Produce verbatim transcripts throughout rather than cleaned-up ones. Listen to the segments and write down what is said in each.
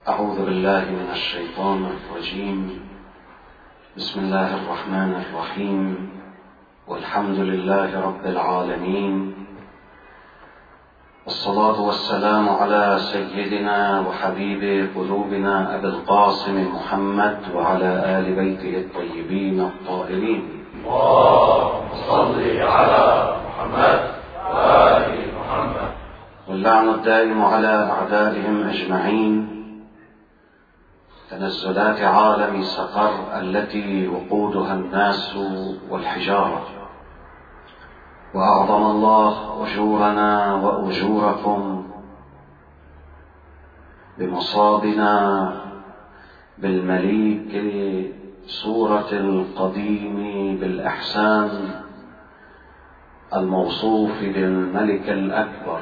أعوذ بالله من الشيطان الرجيم. بسم الله الرحمن الرحيم، والحمد لله رب العالمين، والصلاة والسلام على سيدنا وحبيب قلوبنا أبي القاسم محمد وعلى آل بيته الطيبين الطاهرين. اللهم صل على محمد وآل محمد. واللعن الدائم على أعدائهم أجمعين. تنزلات عالم سقر التي وقودها الناس والحجارة، وأعظم الله أجورنا وأجوركم بمصابنا بالمليك صورة القديم بالإحسان الموصوف بالملك الأكبر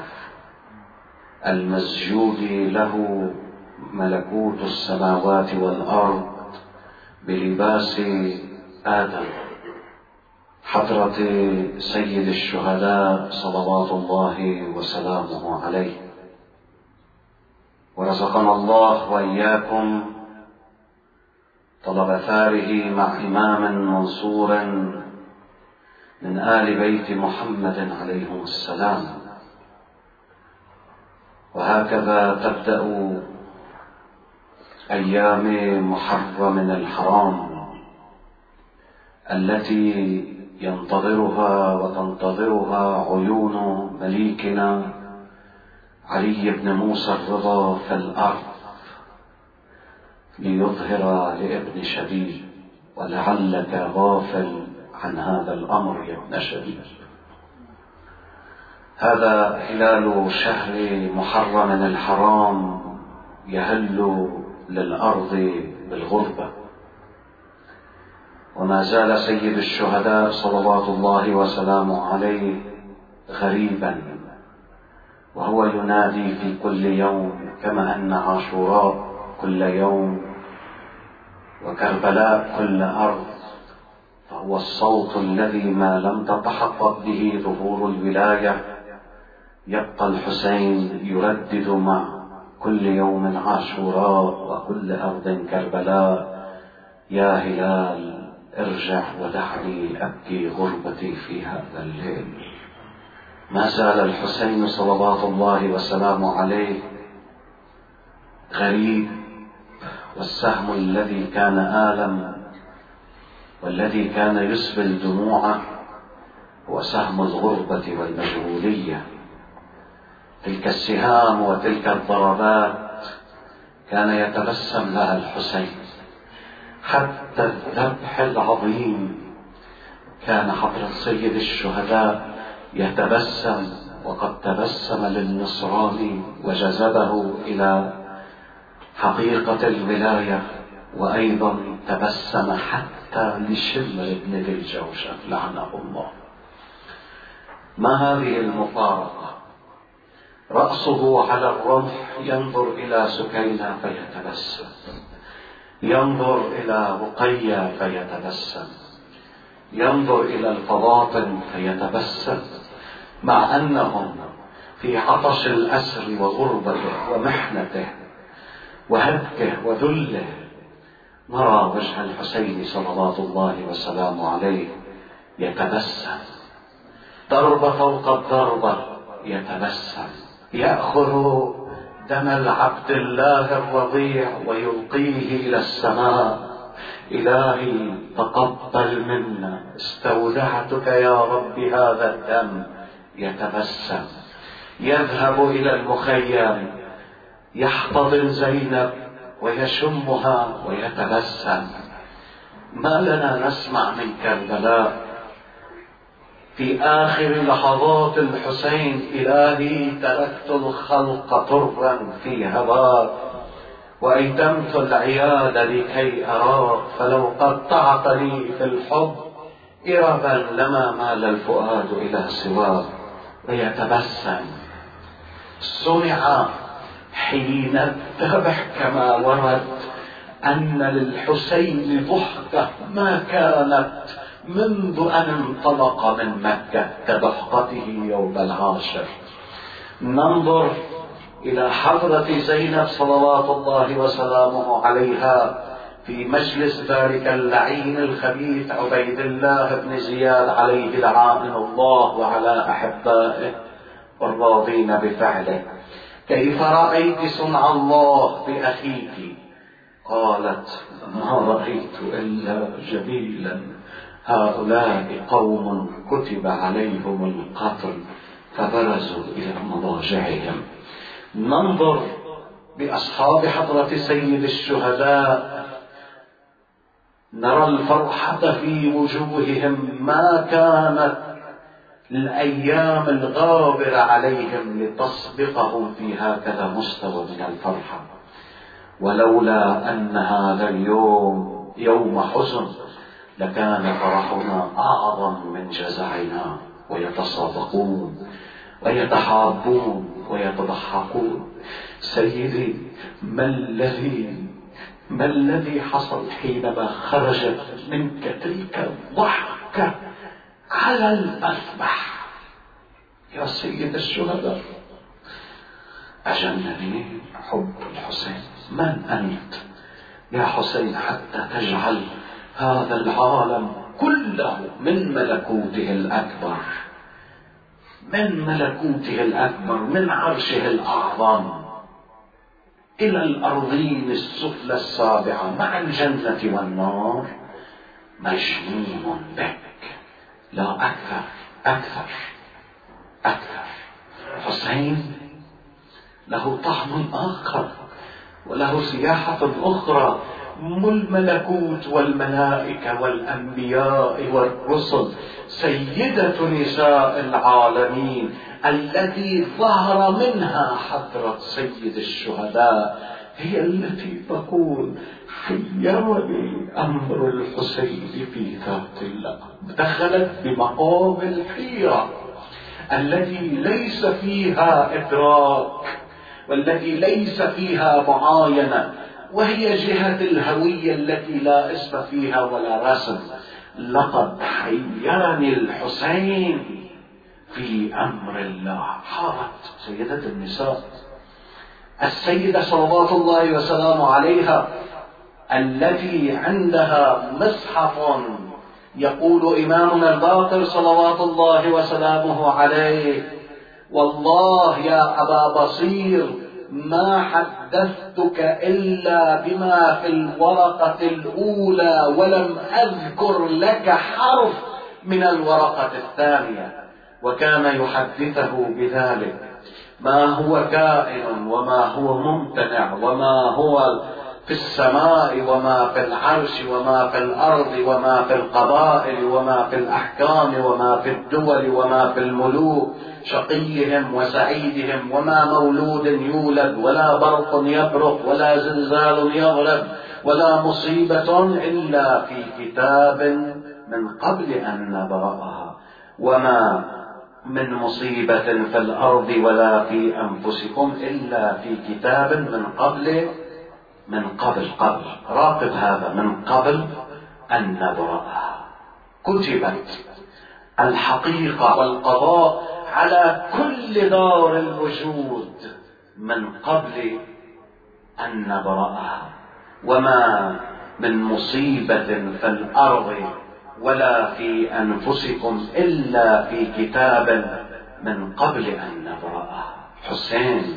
المسجود له ملكوت السماوات والأرض بلباس آدم، حضرة سيد الشهداء صلوات الله وسلامه عليه. ورزقنا الله وإياكم طلب ثاره مع إمام منصور من آل بيت محمد عليهم السلام. وهكذا تبدأ أيام محرم الحرام التي ينتظرها وتنتظرها عيون مليكنا علي بن موسى الرضا في الأرض ليظهر لابن شبيب، ولعلك غافل عن هذا الأمر يا ابن شبيب. هذا هلال شهر محرم الحرام يهل للأرض بالغربة، وما زال سيد الشهداء صلوات الله وسلامه عليه غريبا، وهو ينادي في كل يوم كما أن عاشوراء كل يوم وكربلاء كل أرض، فهو الصوت الذي ما لم تتحقق به ظهور الولاية يبقى الحسين يردد مع كل يوم عاشوراء وكل أرض كربلاء: يا هلال ارجع ودعني أبكي غربتي في هذا الليل. ما زال الحسين صلوات الله وسلامه عليه غريب، والسهم الذي كان آلم والذي كان يسبل دموعه هو سهم الغربة والمجهولية. تلك السهام وتلك الضربات كان يتبسم لها الحسين، حتى الذبح العظيم كان حضرة سيد الشهداء يتبسم، وقد تبسم للنصراني وجذبه إلى حقيقة الولاية، وأيضا تبسم حتى لشمر بن ذي الجوشن لعنه الله. ما هذه المفارقة؟ رأسه على الرمح ينظر إلى سكينة فيتبسم، ينظر إلى رقية فيتبسم، ينظر إلى الفواطن فيتبسم، مع أنهم في عطش الأسر وغربته ومحنته وهتكه وذله. نرى وجه الحسين صلوات الله وسلامه عليه يتبسم، ضربة فوق الضربة يتبسم، يأخذ دم العبد الله الرضيع ويلقيه إلى السماء: إلهي تقبل منا، استودعتك يا رب هذا الدم. يتبسم، يذهب إلى المخيم يحتضن زينب ويشمها ويتبسم. ما لنا نسمع من كربلاء في آخر لحظات الحسين: إلهي تركت الخلق طرا في هواك، وأيتمت العيال لكي أراك، فلو قطعت لي في الحب إربا لما مال الفؤاد إلى سواك. ويتبسم. سمع حين الذبح كما ورد أن للحسين ضحكة ما كانت منذ أن انطلق من مكة كضحكته يوم العاشر. ننظر إلى حضرة زينب صلوات الله وسلامه عليها في مجلس ذلك اللعين الخبيث عبيد الله بن زياد عليه لعائن الله وعلى أحبائه والراضين بفعله: كيف رأيت صنع الله بأخيك؟ قالت: ما رأيت إلا جميلا، هؤلاء قوم كتب عليهم القتل فبرزوا إلى مضاجعهم. ننظر بأصحاب حضرة سيد الشهداء نرى الفرحة في وجوههم ما كانت الأيام الغابرة عليهم لتسبقهم في هكذا مستوى من الفرحة. ولولا أن هذا اليوم يوم حزن لكان فرحنا أعظم من جزعنا، ويتصادقون ويتحابون ويتضحكون. سيدي، ما الذي ما الذي حصل حينما خرجت منك تلك الضحكة على المذبح يا سيد الشهداء؟ أجنني حب الحسين. من أنت يا حسين حتى تجعل هذا العالم كله من ملكوته الأكبر من ملكوته الأكبر من عرشه الأعظم إلى الأرضين السفلى السابعة مع الجنة والنار مجنون بك؟ لا أكثر أكثر أكثر. حسين له طعم آخر وله سياحة أخرى. الملكوت والملائكة والأنبياء والرسل، سيدة نساء العالمين التي ظهر منها حضرة سيد الشهداء هي التي تقول: حيرني أمر الحسين في ذات الله. دخلت بمقام الحيرة التي ليس فيها إدراك والتي ليس فيها معاينة، وهي جهة الهوية التي لا اسم فيها ولا رسم. لقد حيرني الحسين في أمر الله. حارت سيدة النساء السيدة صلوات الله وسلامه عليها التي عندها مصحف يقول إمامنا الباقر صلوات الله وسلامه عليه: والله يا أبا بصير ما حدثتك إلا بما في الورقة الأولى ولم أذكر لك حرف من الورقة الثانية. وكان يحدثه بذلك ما هو كائن وما هو ممتنع وما هو في السماء وما في العرش وما في الأرض وما في القبائل وما في الأحكام وما في الدول وما في الملوك، شقيهم وسعيدهم، وما مولود يولد ولا برق يبرق ولا زلزال يضرب ولا مصيبة إلا في كتاب من قبل أن نبرأها، وما من مصيبة في الأرض ولا في أنفسكم إلا في كتاب من قبل من قبل قبل راقب هذا من قبل أن نبرأها. كتبت الحقيقة والقضاء على كل دار الوجود من قبل أن نبرأها. وما من مصيبة في الأرض ولا في أنفسكم إلا في كتاب من قبل أن نبرأها. حسين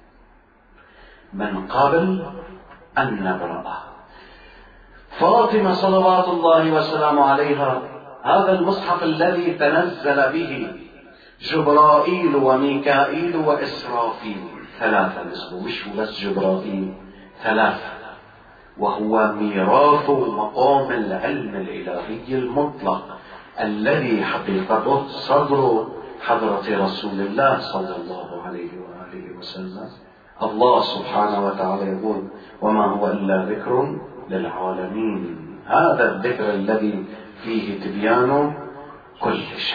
من قبل أن نبرأها. فاطمة صلوات الله وسلامه عليها هذا المصحف الذي تنزل به جبرائيل وميكائيل وإسرافيل، ثلاثة نسبه، مش بس جبرائيل، ثلاثة، وهو ميراث مقام العلم الإلهي المطلق الذي حقيقته صدر حضرة رسول الله صلى الله عليه وآله وسلم. الله سبحانه وتعالى يقول: وما هو إلا ذكر للعالمين. هذا الذكر الذي فيه تبيان كل شيء،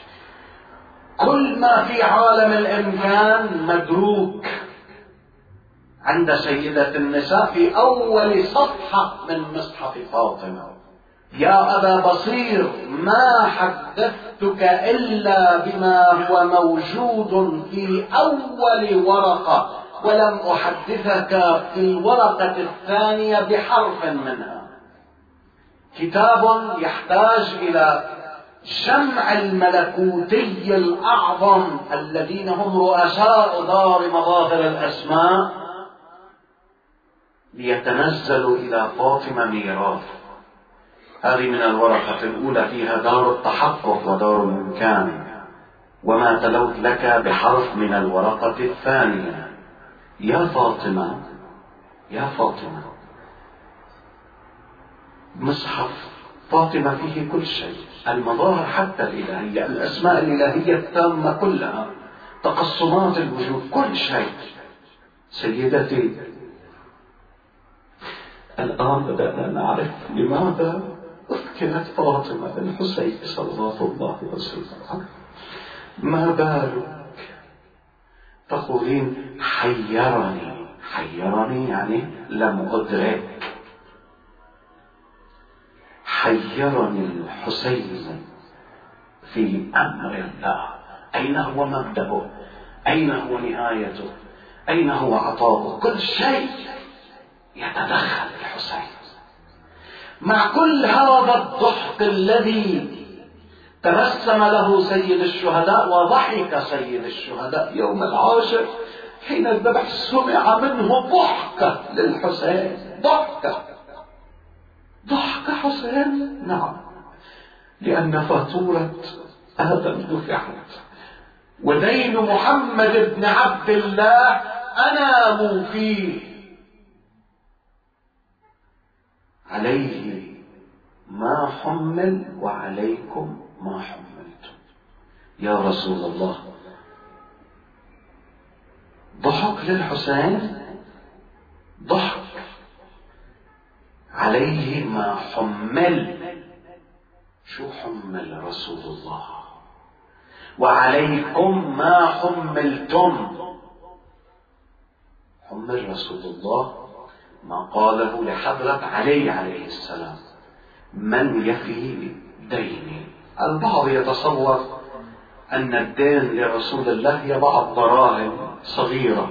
كل ما في عالم الإمكان مدروك عند سيدة النساء في أول صفحة من مصحف فاطمة. يا أبا بصير ما حدثتك إلا بما هو موجود في أول ورقة ولم أحدثك في الورقة الثانية بحرف منها. كتاب يحتاج إلى جمع الملكوتي الأعظم الذين هم رؤساء دار مظاهر الأسماء ليتنزلوا إلى فاطمة ميراث. هذه من الورقة الأولى فيها دار التحقق ودار الإمكان، وما تلوت لك بحرف من الورقة الثانية. يا فاطمة يا فاطمة، مصحف فاطمة فيه كل شيء، المظاهر حتى الإلهية، الأسماء الإلهية التامة كلها، تقسمات الوجود، كل شيء. سيدتي، الآن بدأنا نعرف لماذا ذكرت فاطمة الحسين صلوات الله وسلامه. ما بالك تقولين حيرني؟ حيرني يعني لم أدرك. حيرني الحسين في أمر الله، أين هو مبدأه؟ أين هو نهايته؟ أين هو عطاؤه؟ كل شيء يتدخل الحسين. مع كل هذا الضحك الذي تبسم له سيد الشهداء وضحك سيد الشهداء يوم العاشر حين الذبح، سمع منه ضحكة للحسين. ضحكة ضحك حسين، نعم، لأن فاتورة آدم دفعت، ودين محمد بن عبد الله أنام فيه. عليه ما حمل وعليكم ما حملتم. يا رسول الله، ضحك للحسين، ضحك عليه ما حمل. شو حمل رسول الله؟ وعليكم ما حملتم. حمل رسول الله ما قاله لحضرة علي عليه السلام: من يفي ديني. البعض يتصور أن الدين لرسول الله هي بعض دراهم صغيرة،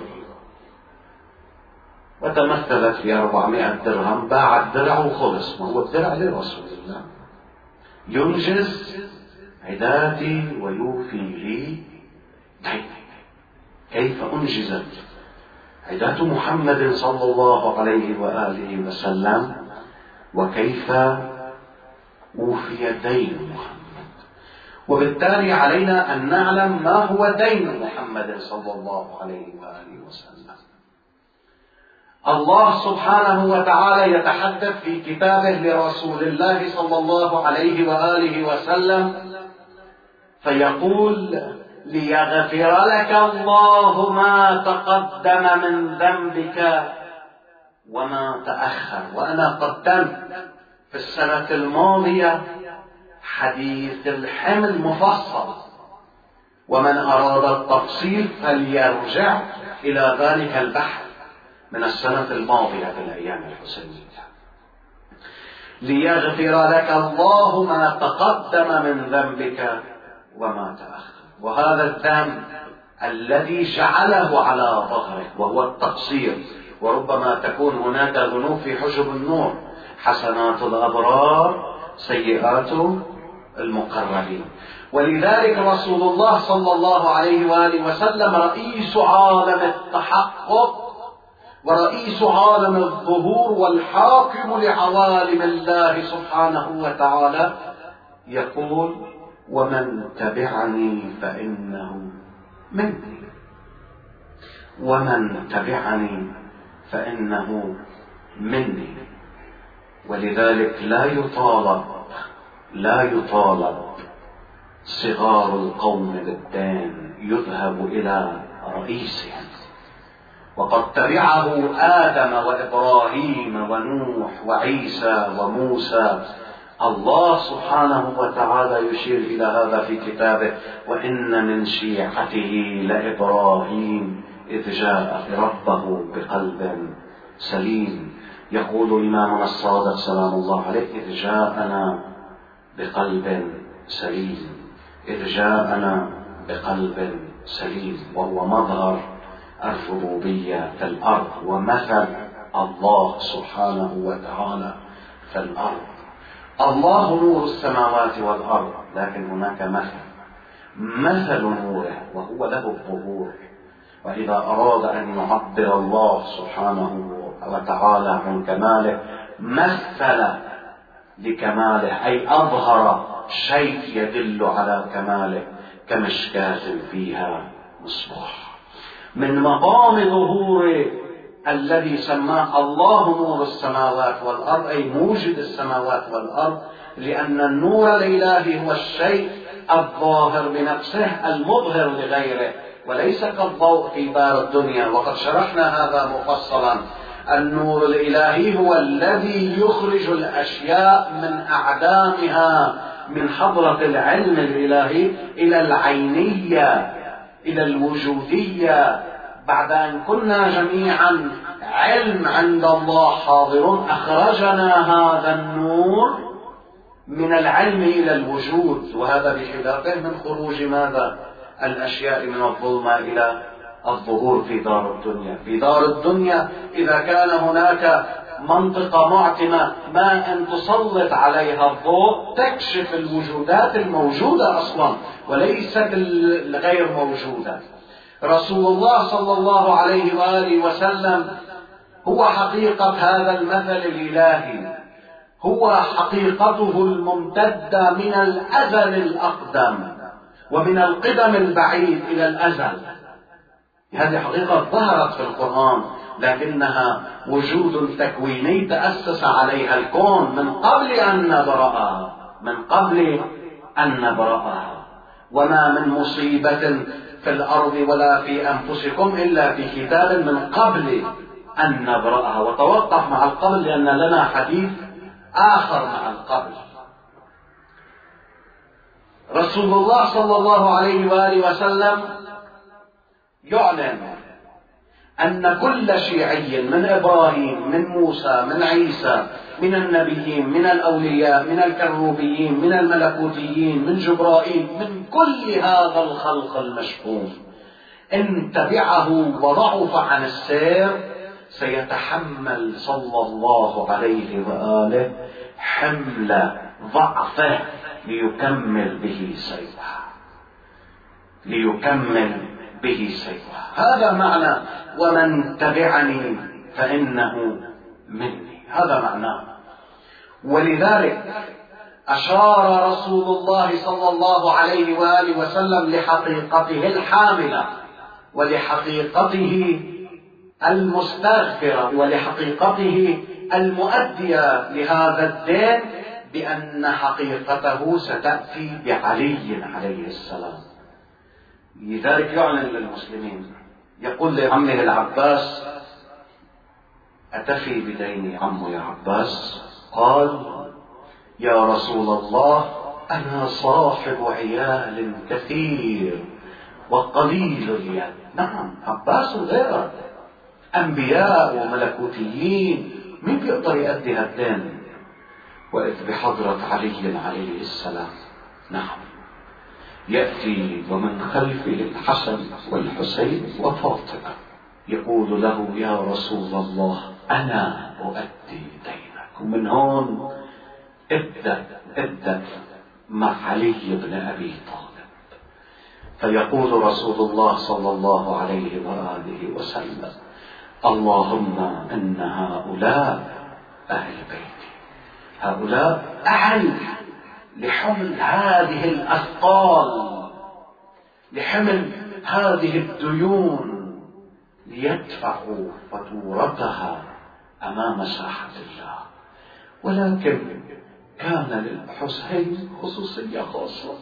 وتمثلت في أربعمائة درهم، باع الدرع وخلص. ما هو الدرع لرسول الله، ينجز عداتي ويوفي لي ديني. كيف أنجزت عدات محمد صلى الله عليه وآله وسلم، وكيف أوفي دين محمد؟ وبالتالي علينا أن نعلم ما هو دين محمد صلى الله عليه وآله وسلم. الله سبحانه وتعالى يتحدث في كتابه لرسول الله صلى الله عليه وآله وسلم فيقول: ليغفر لك الله ما تقدم من ذنبك وما تأخر. وأنا قدمت في السنة الماضية حديث الحمل مفصل، ومن أراد التفصيل فليرجع إلى ذلك البحث من السنة الماضية في الأيام الحسينية. ليغفر لك الله ما تقدم من ذنبك وما تأخر. وهذا الذنب الذي جعله على ظهرك وهو التقصير، وربما تكون هناك ذنوب في حجب النور، حسنات الأبرار سيئات المقربين. ولذلك رسول الله صلى الله عليه وآله وسلم رئيس عالم التحقق ورئيس عالم الظهور والحاكم لعوالم الله سبحانه وتعالى يقول: ومن تبعني فإنه مني، ومن تبعني فإنه مني. ولذلك لا يطالب لا يطالب صغار القوم بالدين، يذهب إلى رئيسهم. وقد تبعه آدم وإبراهيم ونوح وعيسى وموسى. الله سبحانه وتعالى يشير إلى هذا في كتابه: وإن من شيعته لإبراهيم إذ جاء ربه بقلب سليم. يقول إمامنا الصادق سلام الله عليه: إذ جاءنا بقلب سليم، إذ جاءنا بقلب سليم. وهو مظهر الربوبية في الأرض، ومثل الله سبحانه وتعالى في الأرض. الله نور السماوات والأرض، لكن هناك مثل مثل نوره وهو له الظهور. وإذا أراد أن يعبر الله سبحانه وتعالى عن كماله مثل لكماله، أي أظهر شيء يدل على كماله، كمشكاة فيها مصباح. من مقام ظهور الذي سماه الله نور السماوات والأرض، أي موجد السماوات والأرض، لأن النور الإلهي هو الشيء الظاهر بنفسه المظهر لغيره، وليس كالضوء في دار الدنيا، وقد شرحنا هذا مفصلا. النور الإلهي هو الذي يخرج الأشياء من أعدامها، من حضرة العلم الإلهي إلى العينية، إلى الوجودية. بعد أن كنا جميعا علم عند الله حاضر، أخرجنا هذا النور من العلم إلى الوجود، وهذا بخلافه من خروج ماذا؟ الأشياء من الظلمة إلى الظهور في دار الدنيا. في دار الدنيا إذا كان هناك منطقة معتمة، ما أن تسلط عليها الضوء تكشف الوجودات الموجودة أصلا وليست الغير موجودة. رسول الله صلى الله عليه وآله وسلم هو حقيقة هذا المثل الإلهي، هو حقيقته الممتدة من الأزل الأقدم ومن القدم البعيد إلى الأزل. هذه حقيقة ظهرت في القرآن، لكنها وجود تكويني تأسس عليها الكون من قبل أن نبرأها، من قبل أن نبرأها. وما من مصيبة في الأرض ولا في أنفسكم إلا في كتاب من قبل أن نبرأها. وتوقف مع القبل لأن لنا حديث آخر مع القبل. رسول الله صلى الله عليه وآله وسلم يعلن أن كل شيعي من إبراهيم، من موسى، من عيسى، من النبيين، من الأولياء، من الكروبيين، من الملكوتيين، من جبرائيل، من كل هذا الخلق المشؤوم، إن تبعه وضعف عن السير سيتحمل صلى الله عليه وآله حمل ضعفه ليكمل به سيره، ليكمل به سيره. هذا معنى ومن تبعني فإنه مني، هذا معناه. ولذلك أشار رسول الله صلى الله عليه وآله وسلم لحقيقته الحاملة ولحقيقته المستغفرة ولحقيقته المؤدية لهذا الدين بأن حقيقته ستأتي بعلي عليه السلام. لذلك يعلن للمسلمين، يقول لعمه العباس: أتفي بديني عمو يا عباس؟ قال: يا رسول الله أنا صاحب عيال كثير وقليل اليد. نعم، عباس غيره، أنبياء وملكوتيين، مين بيقدر يؤدي هالدين؟ وإذ بحضرة علي عليه السلام نعم يأتي ومن خلفه الحسن والحسين وفاطمة، يقول له: يا رسول الله أنا أؤدي دينك. ومن هون ابدأ ابدأ مع علي بن أبي طالب. فيقول رسول الله صلى الله عليه وآله وسلم: اللهم إن هؤلاء أهل بيتي، هؤلاء أهل لحمل هذه الأثقال، لحمل هذه الديون، ليدفعوا فاتورتها أمام ساحة الله. ولكن كان للحسين خصوصية خاصة،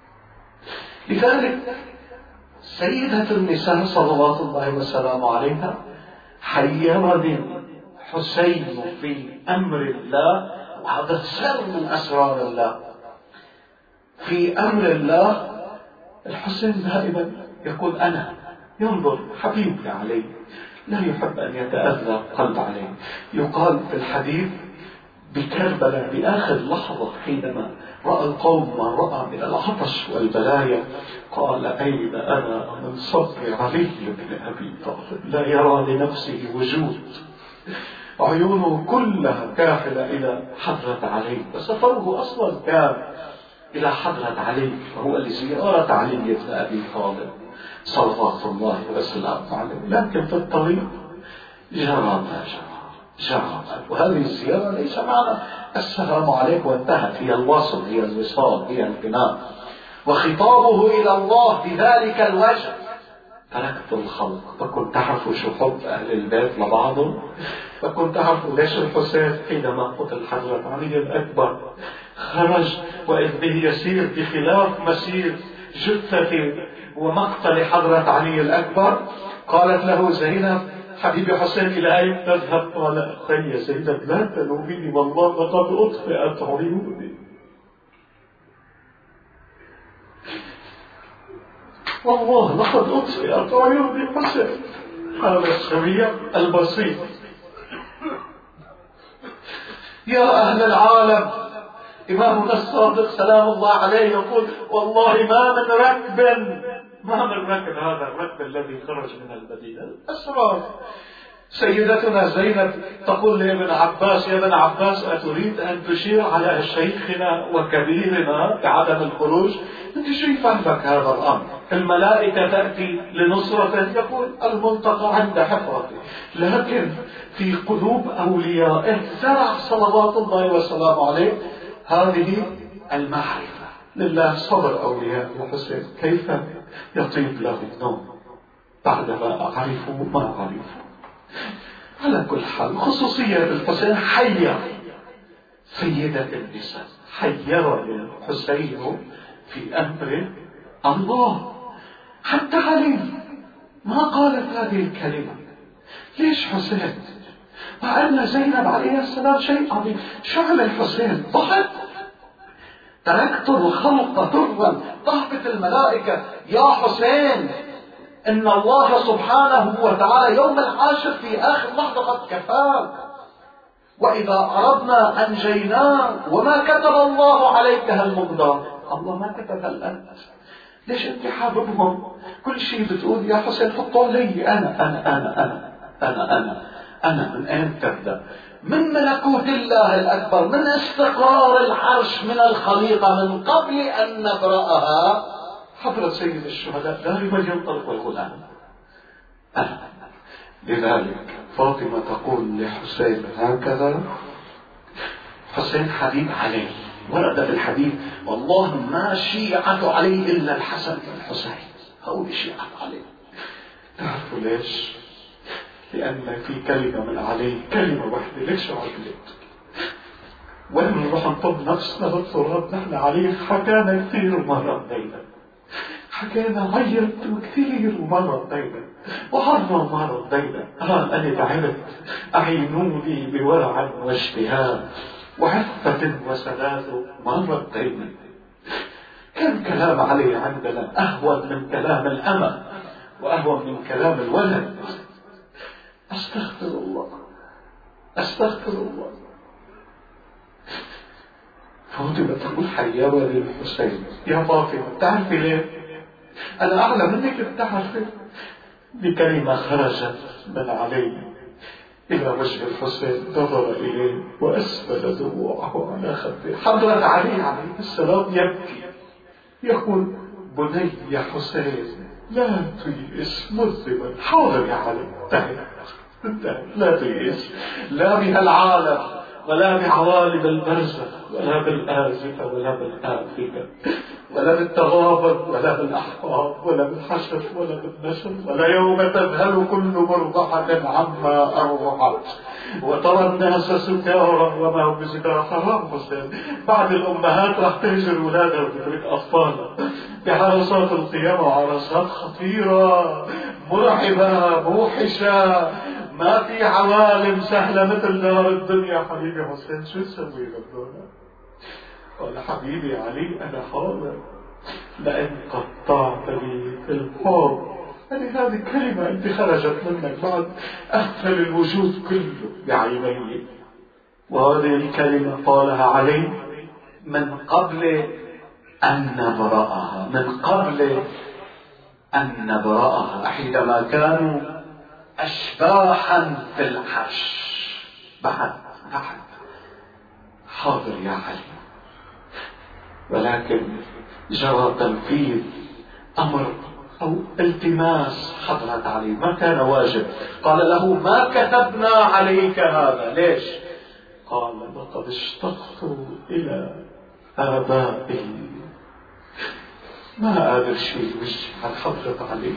لذلك سيدة النساء صلوات الله وسلامه عليها حيرني الحسين في أمر الله، وهذا سر من أسرار الله. في أمر الله الحسين دائما يقول أنا، ينظر حبيبي عليه، لا يحب أن يتأذى قلب عليه. يقال في الحديث: بكربلاء بآخر لحظة حينما رأى القوم ما رأى من العطش والبلايا قال أين أنا من صبر علي بن أبي طالب؟ لا يرى لنفسه وجود، عيونه كلها كاحلة إلى حضرة علي، وسفره أصلا كان إلى حضرة علي، وهو لزيارة علي بن أبي طالب صلوات الله وسلامه عليه. لكن في الطريق جرى ما جرى جرى، وهذه الزيارة ليس معنى السلام عليك وانتهت، هي الوصل، هي الوصال، هي البناء. وخطابه إلى الله بذلك الوجه: تركت الخلق. فكنت تعرفوا شو حب أهل البيت لبعضهم، فكنت تعرفوا ليش الحسين حينما قتل حضرة علي الأكبر خرج وإذ به يسير بخلاف مسير جثة ومقتل حضرة علي الأكبر. قالت له زينب: حبيبي حسين إلى أين تذهب؟ قال: أخي زينب لا تلوميني، والله لقد أطفئت عيوني، والله لقد أطفئت عيوني حسين. هذا الشريع البسيط. يا أهل العالم، إمامنا الصادق سلام الله عليه يقول: والله ما من ركب ما من ركب هذا الركب الذي خرج من المدينة. الأسرار. سيدتنا زينب تقول لابن عباس: يا ابن عباس، أتريد أن تشير على شيخنا وكبيرنا بعدم الخروج؟ أنت شو يفهمك هذا الأمر؟ الملائكة تأتي لنصرته، يقول الملتقى عند حفرته، لكن في قلوب أوليائه زرع صلوات الله وسلامه عليه هذه المعرفة. لله صبر أولياء الحسين، كيف يطيب له النوم بعدما عرفوا ما عرفوا. على كل حال، خصوصية الحسين حير سيدة النساء، حير الحسين في أمر الله. حتى علي ما قالت هذه الكلمة. ليش حسين؟ مع أن زينب عليه السلام شيء عظيم. شو عمل حسين؟ ضحك. تركت الخلق طرا. ضحكت الملائكة: يا حسين، إن الله سبحانه وتعالى يوم العاشر في آخر لحظة قد كفاك، وإذا أردنا أنجيناك، وما كتب الله عليك هالمقدار. الله ما كتب هالأنت. ليش أنت حاببهم؟ كل شيء بتقول يا حسين حطوا علي أنا أنا أنا أنا أنا أنا أنا. من أين تبدأ؟ من ملكوت الله الأكبر، من استقرار العرش من الخليقة من قبل أن نبرأها. حضرة سيد الشهداء دائما ينطلق ويقول أنا أنا. لذلك فاطمة تقول لحسين هكذا: حسين حبيب علي. ورد في الحديث: والله ما شيعة علي إلا الحسن والحسين، هؤلاء شيعة علي. تعرفوا ليش؟ لأن في كلمة من علي، كلمة واحدة. ليش عدلت؟ وين نروح نطب نفسنا بالتراب؟ نحن علي حكانا كثير وما ردينا، حكينا عيط كثير وما ردينا، وعرنا وما ردينا. قال: أنا تعبت، أعينوني بورع واجتهاد وعفة وسداد، ما ردينا. كان كلام علي عندنا أهون من كلام الأمة، وأهون من كلام الولد. أستغفر الله أستغفر الله. فاطمة تقول: حيرة للحسين. يا فاطمة، تعرفي ليه؟ أنا أعلم منك بتعرفي. بكلمة خرجت من علي إلى وجه الحسين، نظر إليه وأسبل دموعه على خده. حضرة علي عليه السلام يبكي، يقول: بني يا حسين لا تيئس مذنبا. حاضر يا علي، انتهت انتهت، لا تيئس، لا بهالعالم ولا بعوالم البرزخ ولا بالآزفة ولا بالآفكة ولا بالتغابن ولا بالأحقاب ولا بالحشر ولا بالنشر، ولا يوم تذهل كل مرضعة عما أرضعت وترى الناس سكارى وما هم بسكارى. حرام حسين، بعد الأمهات راح تهجر ولادها وتترك أطفالها بعرصات القيامة، وعرصات خطيرة مرعبة موحشة، ما في عوالم سهلة مثل دار الدنيا. حبيبي حسين، شو تسوي بالدنيا؟ قال: حبيبي علي، أنا حاضر، لأن قطعت لي في الحب. يعني هذه كلمة أنت خرجت منك بعد أقفل الوجود كله بعيني، وهذه الكلمة قالها علي من قبل أن نبرأها، من قبل أن نبرأها، حينما كانوا أشباحا في العرش. بعد بعد حاضر يا علي، ولكن جرى تنفيذ أمر أو التماس حضرة علي، ما كان واجب. قال له ما كتبنا عليك هذا، ليش؟ قال لقد اشتقت إلى آبائي، ما قادر شيء وجه عن حضرة علي.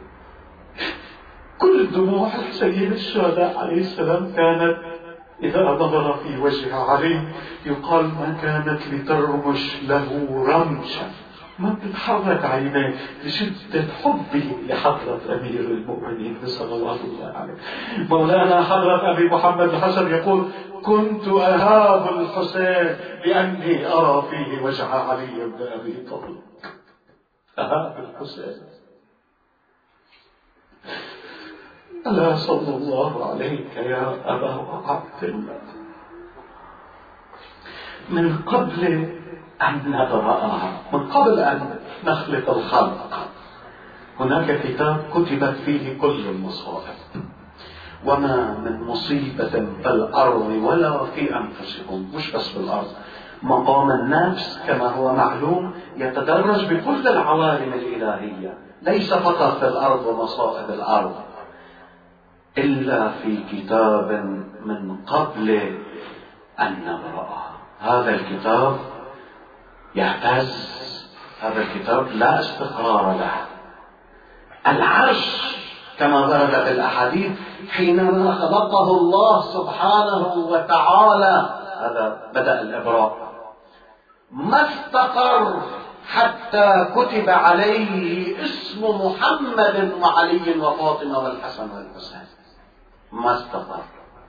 كل دموع السيد الشهداء عليه السلام كانت إذا نظر في وجه علي يقال ما كانت لترمش له رمشا، ما تتحرك عينيه لشدة حبه لحضرة أمير المؤمنين صلوات الله عليه. مولانا حضرة أبي محمد الحسن يقول كنت أهاب الحسين لأني أرى فيه وجه علي بن أبي طالب. أهاب الحسين. ألا صلى الله عليك يا أبا عبد الله. من قبل أن نبرأها، من قبل أن نخلق الخلق، هناك كتاب كتبت فيه كل المصائب، وما من مصيبة في الأرض ولا في أنفسكم، مش بس في الأرض. مقام النفس كما هو معلوم يتدرج بكل العوالم الإلهية، ليس فقط في الأرض ومصائب الأرض، إلا في كتاب من قبل أن نبرأها. هذا الكتاب يهتز، هذا الكتاب لا استقرار له. العرش كما ورد في الأحاديث حينما خلقه الله سبحانه وتعالى، هذا بدأ الإبراء، ما استقر حتى كتب عليه اسم محمد وعلي وفاطمة والحسن والحسين، ما استقر،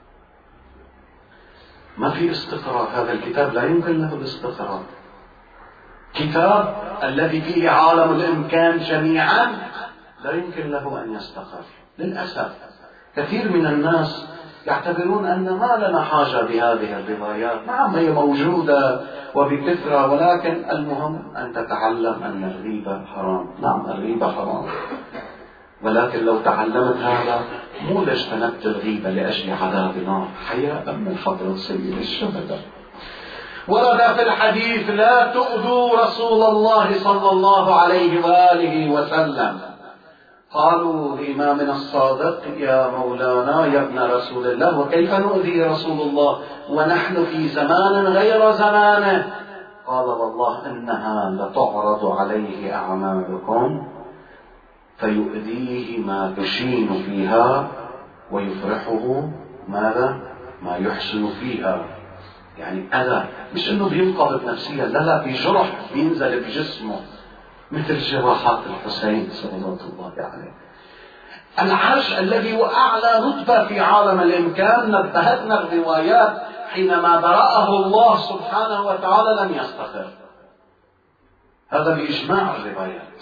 ما في استقرار. هذا الكتاب لا يمكن له الاستقرار. كتاب الذي فيه عالم الإمكان جميعا لا يمكن له أن يستقر. للأسف كثير من الناس يعتبرون أن ما لنا حاجة بهذه الروايات، نعم هي موجودة وبكثرة، ولكن المهم أن تتعلم أن الغيبة حرام. نعم الغيبة حرام، ولكن لو تعلمت هذا مو لاجتنبت الغيبة لأجل عذاب نار، حياء من حضرة سيد الشهداء. ورد في الحديث لا تؤذوا رسول الله صلى الله عليه وآله وسلم. قالوا لإمامنا الصادق يا مولانا يا ابن رسول الله وكيف نؤذي رسول الله ونحن في زمان غير زمانه؟ قال والله إنها لتعرض عليه أعمالكم فيؤذيه ما تشين فيها ويفرحه ماذا؟ ما يحسن فيها. يعني أذى، مش إنه بينقبض نفسيا، لا لا، في جرح بينزل بجسمه مثل جراحات الحسين صلوات الله عليه. العرش الذي هو أعلى رتبة في عالم الإمكان، نبهتنا الروايات حينما برأه الله سبحانه وتعالى لم يستقر. هذا بإجماع الروايات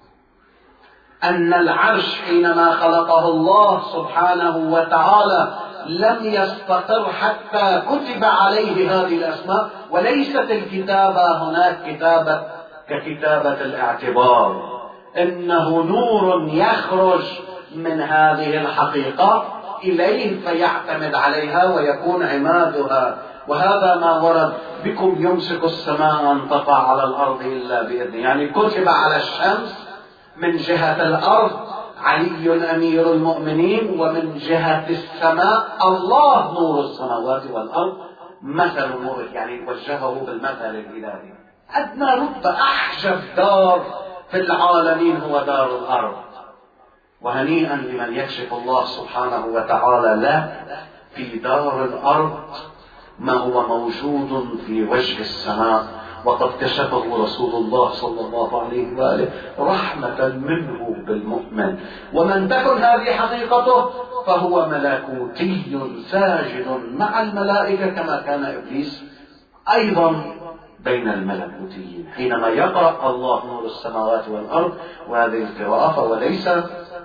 أن العرش حينما خلقه الله سبحانه وتعالى لم يستقر حتى كتب عليه هذه الأسماء. وليست الكتابة هناك كتابة ككتابة الاعتبار، إنه نور يخرج من هذه الحقيقة إليه فيعتمد عليها ويكون عمادها. وهذا ما ورد بكم يمسك السماء أن تقع على الأرض إلا بإذنه. يعني كتب على الشمس من جهة الأرض علي أمير المؤمنين، ومن جهة السماء الله نور السماوات والأرض مثل نوره، يعني وجهه بالمثل الإلهي. أدنى رتبة أحجب دار في العالمين هو دار الأرض، وهنيئا لمن يكشف الله سبحانه وتعالى له في دار الأرض ما هو موجود في وجه السماء، وقد كشفه رسول الله صلى الله عليه وآله رحمة منه بالمؤمن. ومن تكن هذه حقيقته فهو ملكوتي ساجد مع الملائكة، كما كان إبليس أيضا بين الملكوتيين حينما يقرأ الله نور السماوات والأرض. وهذه القراءة وليس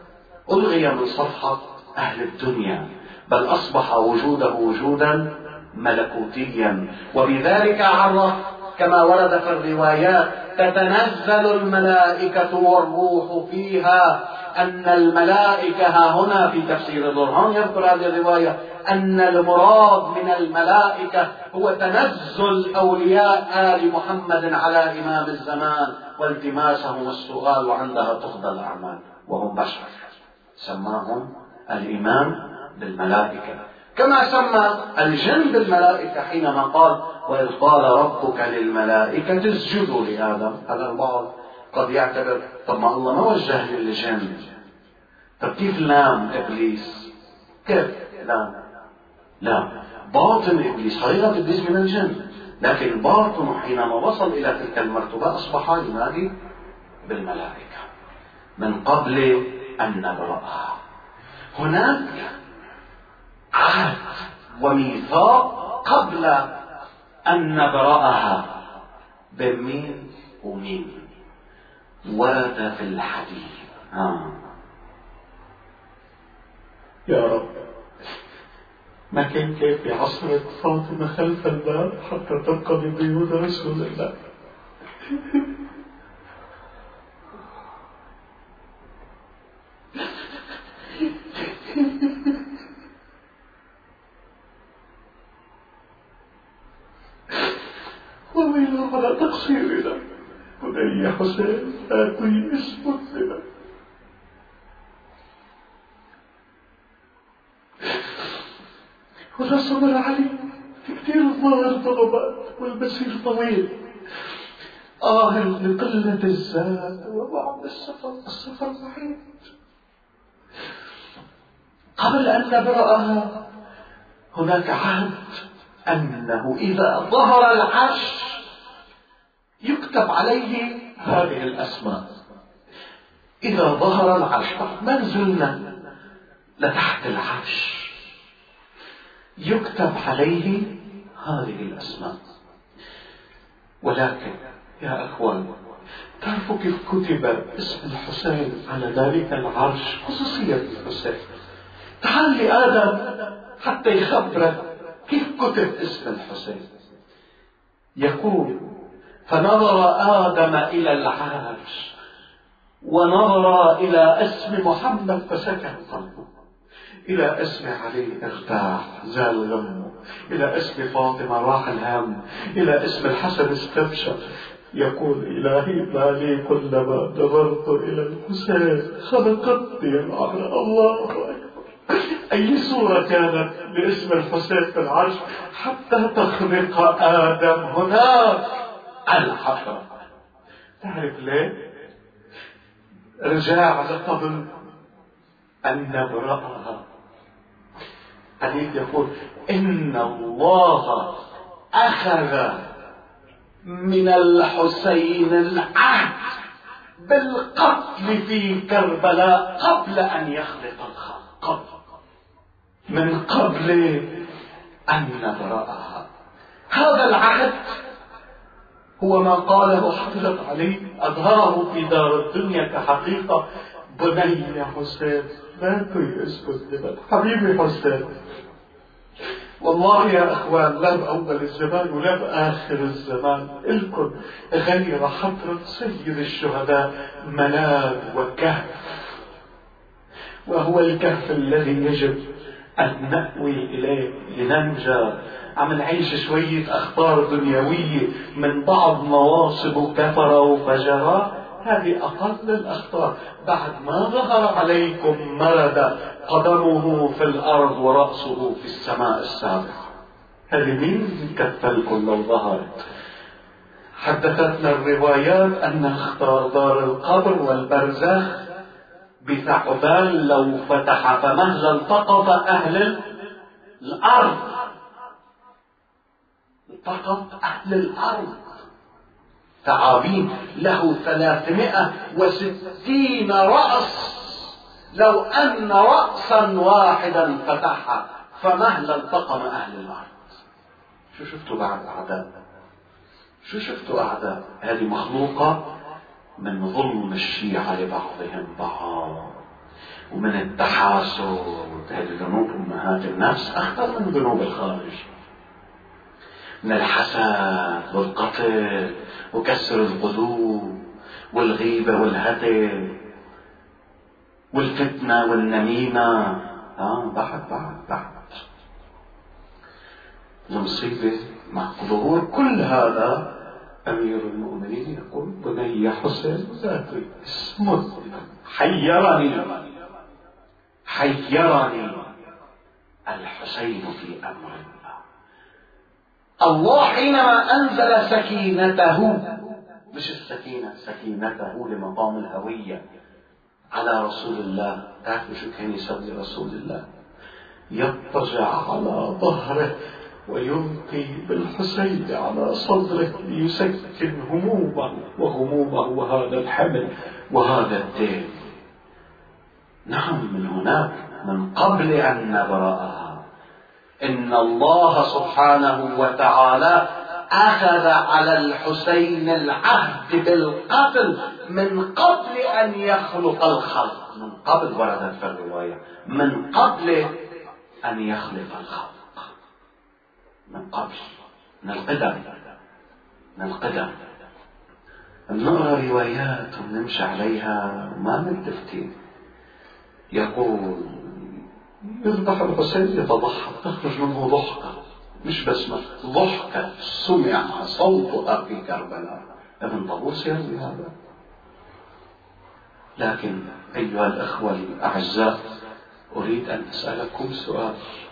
ألغي من صفحة أهل الدنيا، بل أصبح وجوده وجودا ملكوتيا. وبذلك عرف كما ورد في الروايات تتنزل الملائكة والروح فيها، أن الملائكة ها هنا في تفسير برهان يذكر هذه الرواية أن المراد من الملائكة هو تنزل أولياء آل محمد على إمام الزمان والتماسهم السؤال، وعندها تقضى الأعمال، وهم بشر. سماهم الإمام بالملائكة، كما سمى الجن بالملائكة حينما قال وإذ قال ربك للملائكة اسجدوا لآدم. هذا البعض قد يعتبر طب ما الله ما وجه للجن، طب كيف لام إبليس؟ كيف لام؟ لا، باطن إبليس، حقيقة إبليس من الجن، لكن باطنه حينما وصل إلى تلك المرتبة أصبح ينادي بالملائكة من قبل أن نبرأها. هناك عهد وميثاق قبل أن نبرأها بين مين ومين ورد في الحديث. آه. يا رب ما كان كافي عصرة فاطمة خلف الباب حتى تبقى ببيوت رسول الله. ومن على تقصيرنا بني حسين آتي اسم الزنا. ولا صبر عليه في كثير الظاهر ضربات والبصير طويل. آه لقلة الزاد وبعض السفر، السفر بعيد. قبل أن نبرأها هناك عهد أنه إذا ظهر العرش يكتب عليه هذه الأسماء. إذا ظهر العرش ما نزلنا لتحت العرش يكتب عليه هذه الأسماء. ولكن يا أخوان تعرفوا كيف كتب اسم الحسين على ذلك العرش؟ خصوصية الحسين. تعال لآدم حتى يخبرك كيف كتب اسم الحسين. يقول فنظر آدم إلى العرش ونظر إلى اسم محمد فسكن قلبه، إلى اسم علي ارتاح زال غمه، إلى اسم فاطمة راح الهم، إلى اسم الحسن استبشر. يقول إلهي ما لي كلما نظرت إلى الحسين خنقتني العرش. الله أكبر. أي صورة كانت لاسم الحسين في العرش حتى تخنق آدم هناك الحفرة. تعرف ليه؟ رجاء قبل أن نبرأها. حديث يقول إن الله أخذ من الحسين العهد بالقتل في كربلاء قبل أن يخلق الخلق، من قبل أن نبرأها. هذا العهد هو ما قاله حضرة علي أظهره في دار الدنيا كحقيقة. بني يا حسين لا تيأس الدماء. حبيبي حسين والله يا أخوان لا بأول الزمان ولا بآخر الزمان إلكم غير حضرة سيد الشهداء ملاذ وكهف، وهو الكهف الذي يجب أن نأوي إليه لننجى. عم نعيش شوية أخبار دنيوية من بعض مواصب كفر وفجر، هذه أقل الأخبار. بعد ما ظهر عليكم مرد قدمه في الأرض ورأسه في السماء السابعة، هذه مين كفلكم لو ظهرت؟ حدثتنا الروايات أن اختار دار القبر والبرزخ بثعبان لو فتح فمهل التقط أهل الأرض، التقط أهل الأرض. ثعابين له ثلاثمائة وستين رأس، لو أن رأسا واحدا فتحها فمهل التقم أهل الأرض. شو شفتوا بعد أعداء؟ شو شفتوا أعداء؟ هذه مخلوقة من ظلم الشيعة لبعضهم بعض ومن التحاسد. هذه ذنوب أمهات النفس أخطر من ذنوب الخارج. من الحسد والقتل وكسر القلوب والغيبة والهدم والفتنة والنميمة. آه بعد بعد بعد المصيبة مع ظهور كل هذا أمير المؤمنين يقول بني حسين ذاتي اسمه حيرني حيرني الحسين في أمر الله. الله حينما أنزل سكينته، مش السكينة، سكينته لمقام الهوية على رسول الله، تعرفوا شو كان يسوي رسول الله؟ يضطجع على ظهره ويلقي بالحسين على صدره ليسكن همومه وهمومه وهذا الحمل وهذا الدين. نعم، من هناك من قبل أن نبرأها إن الله سبحانه وتعالى أخذ على الحسين العهد بالقتل من قبل أن يخلق الخلق. من قبل، وردت في الرواية من قبل أن يخلق الخلق، من قبل، من القدم، من القدم. نقرأ روايات ونمشي عليها وما ملتفتين. يقول يذبح الحسين يتضحك، تخرج منه ضحكة، مش بس ضحكة سمع صوتها في كربلاء. ابن طاووس يروي هذا. لكن أيها الأخوة الأعزاء، أريد أن أسألكم سؤال.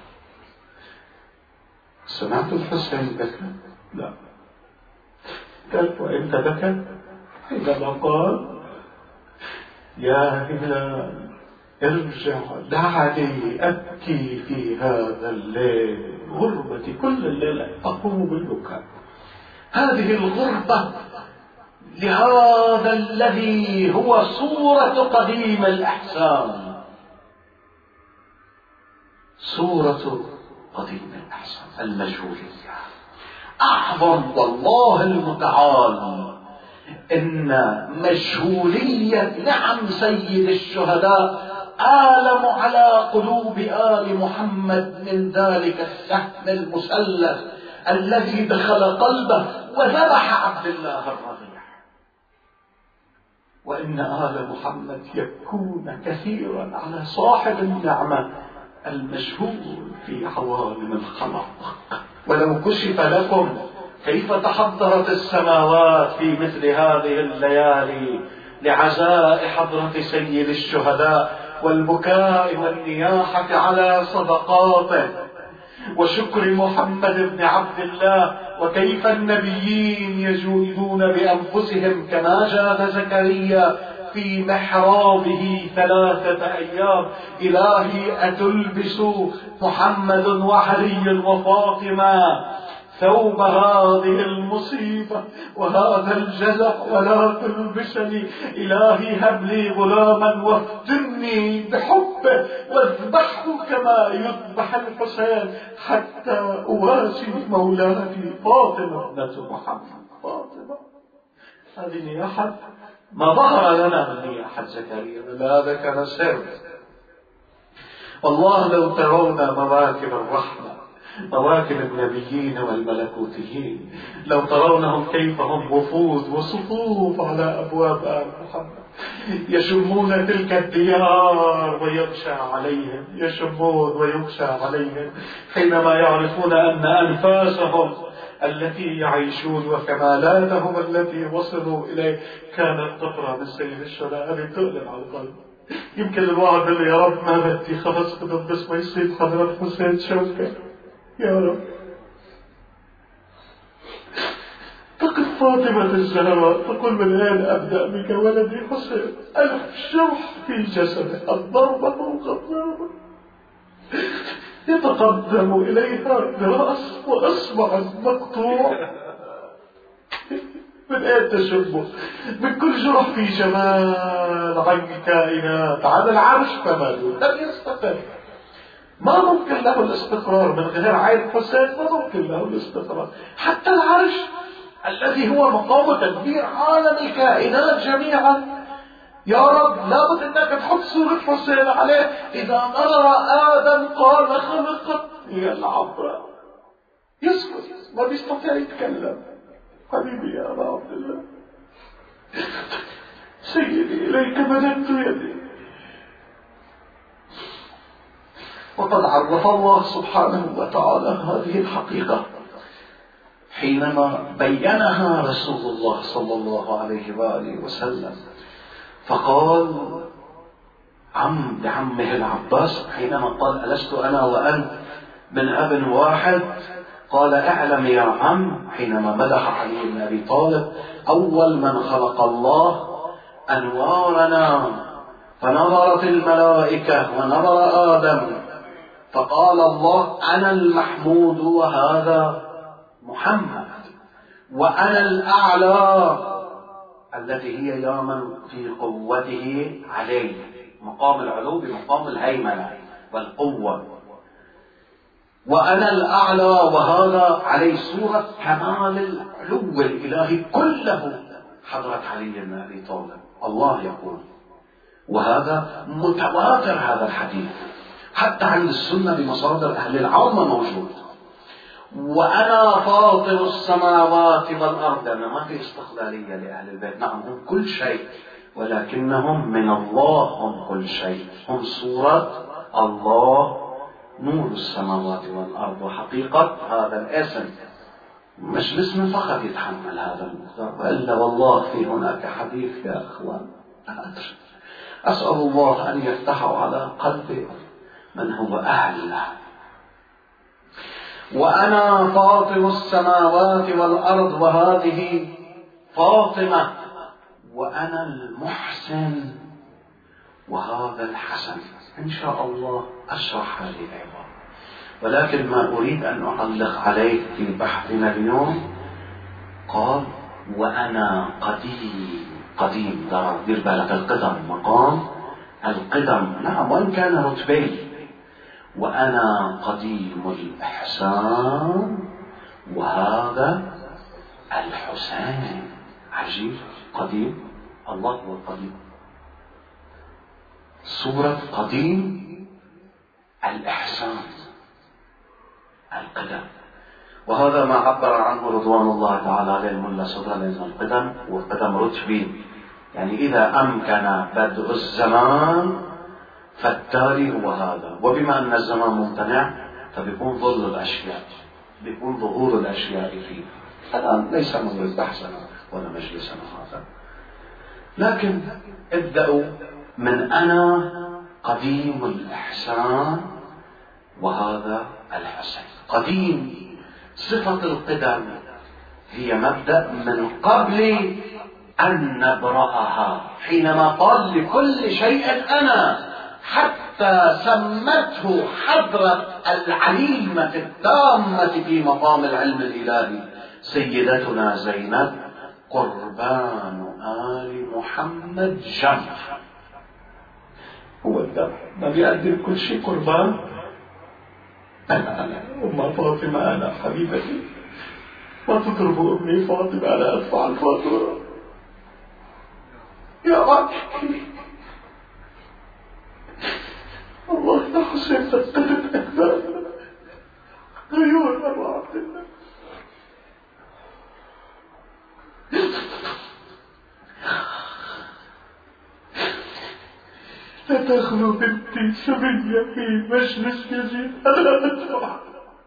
سمعت الحسين بكى؟ لا. قال وإنت بكى حينما قال يا هلال ارجع دعني أبكي في هذا الليل، غربتي كل الليلة أقوم بالبكاء. هذه الغربة لهذا الذي هو صورة قديم الإحسان، صورة قديم الإحسان المجهولية. أعظم والله المتعال إن مجهولية نعم سيد الشهداء آلم على قلوب آل محمد من ذلك السهم المسلح الذي دخل قلبه وذبح عبد الله الرضيع. وإن آل محمد يبكون كثيرا على صاحب النعمة المجهول في عوالم الخلق. ولو كشف لكم كيف تحضرت السماوات في مثل هذه الليالي لعزاء حضرة سيد الشهداء والبكاء والنياحة على صدقاته وشكر محمد بن عبد الله، وكيف النبيين يجودون بأنفسهم كما جاد زكريا في محرابه ثلاثة أيام: إلهي أتلبس محمد وعلي وفاطمة ثوب هذه المصيبة وهذا الجزع ولا تلبسني، إلهي هب لي غلاما وافتني بحبه واذبحه كما يذبح الحسين حتى أواسي مولاتي فاطمة ابنة محمد. فاطمة هذه نياحة ما ظهر لنا من نياحة زكريا، هذا كان سر. والله لو ترون مواكب الرحمة، مواكب النبيين والملكوتيين، لو ترونهم كيف هم وفود وصفوف على أبواب آل محمد يشمون تلك الديار ويغشى عليهم، يشمون ويغشى عليهم حينما يعرفون أن أنفاسهم التي يعيشون وكمالاتهم التي وصلوا إليه كانت تقرأ من سيد الشهداء. هذه تؤلم على القلب. يمكن الواحد يقول يا رب ما بدي خلص بدل بس ما يصيب حضرة حسين شوكة يا رب. تقف فاطمة الزهراء تقول من أين أبدأ بك ولدي حسين؟ ألف جرح في جسده، الضربة فوق الضربة، يتقدم إليها برأس وأصبع مقطوع. من أين تشبه؟ من كل جرح في جمال عن كائنات على العرش تماما لم يستقر. ما ممكن له الاستقرار من غير عين حسين، ما ممكن له الاستقرار. حتى العرش الذي هو مقام تدبير عالم الكائنات جميعا، يا رب لابد انك تحط صورة حسين عليه. اذا نظر ادم قال خلقت هي العبرة، يسكت ما بيستطيع يتكلم. حبيبي يا أبا عبد الله، سيدي إليك مددت يدي. وقد عرف الله سبحانه وتعالى هذه الحقيقة حينما بينها رسول الله صلى الله عليه وآله وسلم، فقال عم بعمه العباس حينما قال ألست أنا وأنت من أب واحد، قال اعلم يا عم حينما مدح علي بن أبي طالب أول من خلق الله أنوارنا، فنظرت الملائكة ونظر آدم فقال الله أنا المحمود وهذا محمد، وأنا الأعلى التي هي يا من في قوته عليه، مقام العلو بمقام الهيمنة والقوة، وأنا الأعلى وهذا عليه صورة كمال العلو الإلهي كله حضرة علي بن أبي طالب. الله يقول، وهذا متواتر هذا الحديث حتى عند السنة بمصادر أهل العلم موجود. وأنا فاطر السماوات والأرض، أنا ما في استقلالية لأهل البيت، نعم هم كل شيء ولكنهم من الله هم كل شيء، هم صورة الله نور السماوات والأرض. وحقيقة هذا الاسم مش الاسم فقط يتحمل هذا المقدار، وإلا والله في هناك حديث يا أخوان لا أدري، أسأل الله أن يفتحه على قلب من هو أهل له. وأنا فاطر السماوات والأرض وهذه فاطمة، وأنا المحسن وهذا الحسن. إن شاء الله أشرح هذه العبارة، ولكن ما أريد أن أعلق عليه في بحثنا اليوم قال وأنا قديم. قديم دير بالك القدم، مقام القدم نعم وإن كان رتبي. وأنا قديم الإحسان وهذا الحسين. عجيب، قديم، الله هو القديم، صورة قديم الإحسان القدم. وهذا ما عبر عنه رضوان الله تعالى عليه الملا صدر لأن القدم والقدم رتبي، يعني إذا أمكن بدء الزمان فالتالي هو هذا، وبما أن الزمان ممتنع فبيكون ظل الأشياء، بيكون ظهور الأشياء فيه. الآن ليس موعد بحثنا ولا مجلسنا هذا، لكن ابدأوا من أنا قديم الإحسان وهذا الحسين. قديم صفة القدم هي مبدأ من قبل أن نبرأها، حينما قال لكل شيء أنا، حتى سمته حضرة العليمة التامة في مقام العلم الإلهي سيدتنا زينب قربان آل محمد جمع. هو الذبح ما بيقدم كل شيء قربان. أنا أنا أم فاطمة، أنا حبيبتي، ما تضربوا أمي فاطمة، أنا أدفع الفاتورة يا رب. الله يا حسين فتتت أكبر عيون أبو عبد الله. لا تخلو بنتي سمية في مجلس يزيد، أنا أدفع.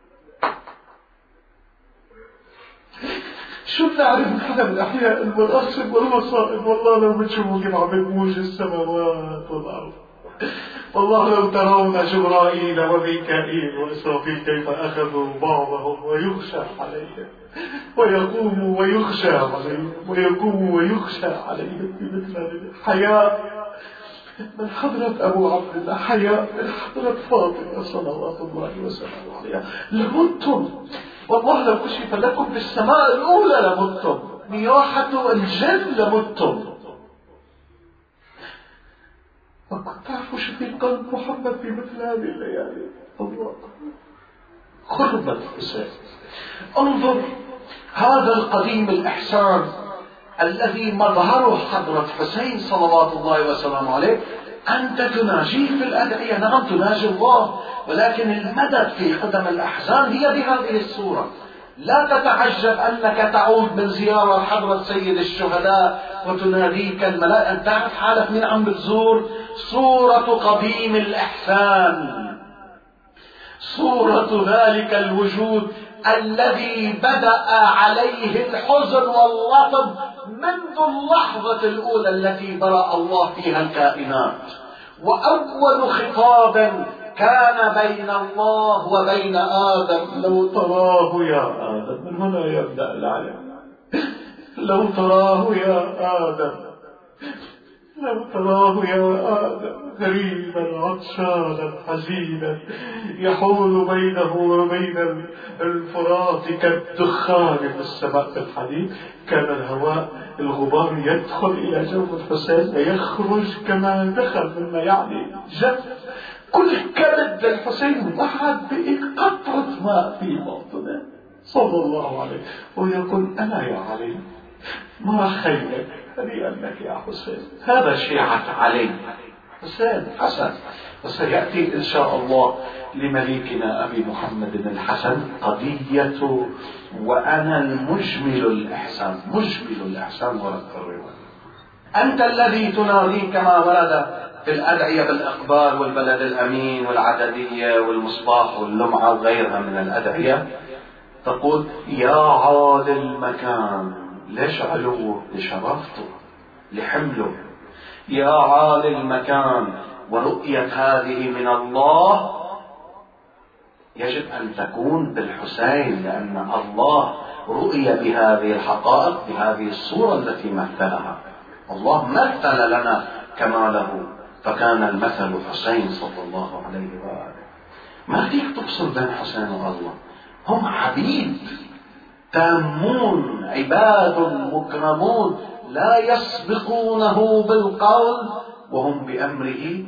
شو بنعرف نحن من أحياء المناصب والمصائب؟ والله لو بتشوفوا كيف عم بتموج السماوات والأرض، والله لو ترون جبرائيل وميكائيل وإسرافيل كيف أخذوا بعضهم ويخشى عليهم، ويقوم ويخشى عليهم، ويقوم ويخشى عليهم في مثل هذه حياة من حضرة أبو عبد الله، حياة من حضرة فاطمة صلوات الله وسلامه عليها. لمتم والله لو كشف لكم في السماء الأولى لمتم، نياحة الجن لمتم. وكنت تعرفوا شو في قلب محمد في مثل هذه الليالي؟ الله خربت الحسين. انظر هذا القديم الإحسان الذي مظهره حضرة حسين صلوات الله وسلامه عليه. أنت تناجيه في الأدعية، نعم تناجي الله، ولكن المدد في قدم الأحزان هي بهذه الصورة. لا تتعجب أنك تعود من زيارة حضرة سيد الشهداء وتناديك الملائكة، أن تعرف حالك من عم بتزور صورة قديم الإحسان، صورة ذلك الوجود الذي بدأ عليه الحزن واللطم منذ اللحظة الأولى التي برأ الله فيها الكائنات. وأول خطاب كان بين الله وبين آدم: لو تراه يا آدم. من هنا يبدأ العلم. لو تراه يا آدم، لو تراه يا آدم غريبا عطشانا حزينا يحول بينه وبين الفرات كالدخان في السماء في الحديد. كان الهواء الغبار يدخل إلى جوف الحسين ويخرج كما دخل، مما يعني جف كل كبد الحسين وحد بقطرة ماء في باطنه صلى الله عليه، ويقول: أنا يا علي ما خيرك، هنيئا لك يا حسين. هذا شيعة علي، حسين حسن. وسيأتي إن شاء الله لمليكنا أبي محمد الحسن قضية وأنا المجمل الإحسان، مجمل الإحسان ورد الرواية. أنت الذي تنادي كما ورد في الأدعية بالإقبال والبلد الأمين والعددية والمصباح واللمعة وغيرها من الأدعية، تقول: يا عالي المكان. ليش علوه؟ لشرفته، لحمله. يا عالي المكان، ورؤية هذه من الله يجب أن تكون بالحسين، لأن الله رؤي بهذه الحقائق بهذه الصورة التي مثلها. الله مثل لنا كماله، فكان المثل حسين صلى الله عليه وآله. ما فيك تفصل بين حسين والله، هم عبيد تامون، عباد مكرمون لا يسبقونه بالقول وهم بأمره